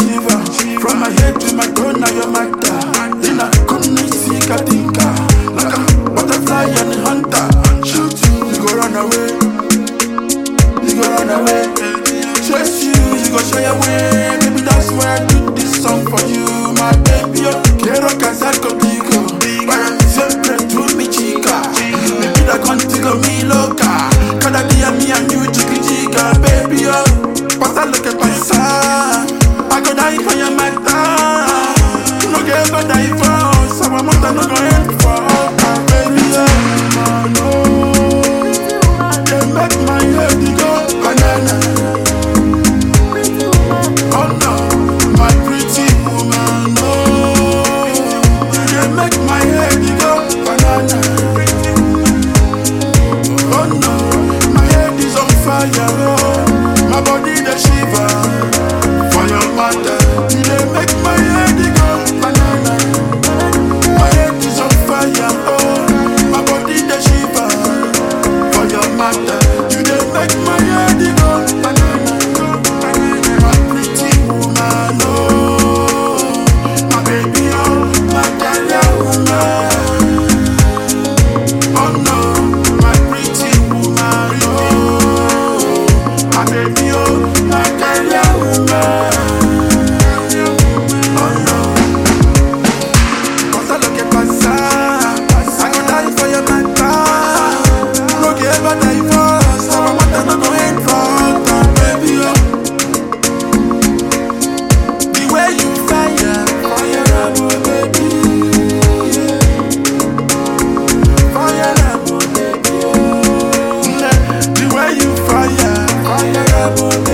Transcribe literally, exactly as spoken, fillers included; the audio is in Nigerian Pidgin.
shiver. From my head to my toe, now you're my dad. In a couldn't see Katinka. Like a butterfly and a hunter. Shoot you, you go run away. You go run away. Chase you, you go shy away. Maybe that's why I do this song for you, my baby. Quiero casar contigo. Para siempre tú mi chica. Mi vida contigo mi loca. Cada día me and you chiqui chica, baby. Pasa lo que pasa. I go die for your matter. No get ever die for us. Our mother no go end for us, baby. No, they make my head go banana. Oh no, my pretty woman, no. They make my head go banana. Oh no, my head is on fire. Oh, my body the shiver for your mother. They make my head go banana. My head is on fire. Oh, my body the shiver for your mother. You they make my head go banana. My pretty woman, oh, my baby, oh, my darling woman. Oh no, my pretty woman, oh, my baby, oh, my darling woman. Oh no, cause I look at pasa, I go die for your matter. No get ever die for us, our mother no go end for us, baby, oh. The way you fire, fire up, oh baby, fire up, oh baby, oh. The way you fire, fire up, oh baby.